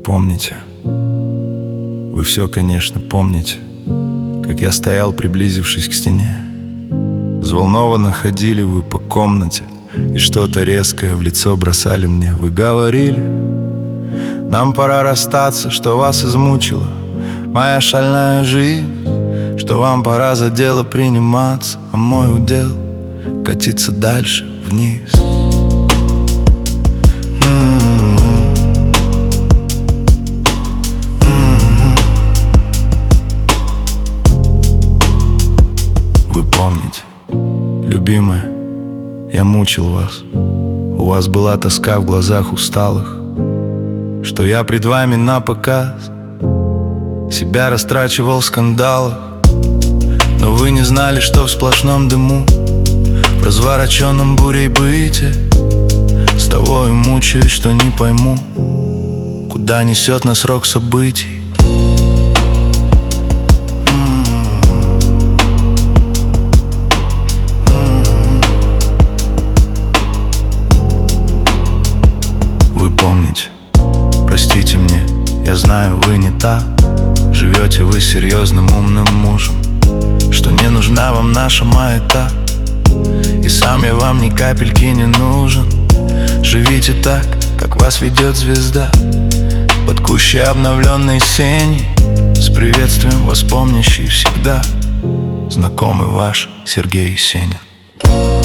помните, вы все, конечно, помните, как я стоял, приблизившись к стене. Взволнованно ходили вы по комнате и что-то резкое в лицо бросали мне. Вы говорили: нам пора расстаться, что вас измучила моя шальная жизнь, что вам пора за дело приниматься, а мой удел — катиться дальше вниз. Вы помните, любимая, я мучил вас. У вас была тоска в глазах усталых, что я пред вами напоказ себя растрачивал в скандалах. Но вы не знали, что в сплошном дыму, в развороченном бурей быте, с того и мучаюсь, что не пойму, куда несет нас рок событий. Вы помните, простите мне, я знаю, вы не так. Живете вы серьезным умным мужем, что не нужна вам наша маята, и сам я вам ни капельки не нужен. Живите так, как вас ведет звезда, под кущей обновленной сени, с приветствием вас помнящий всегда знакомый ваш Сергей Есенин.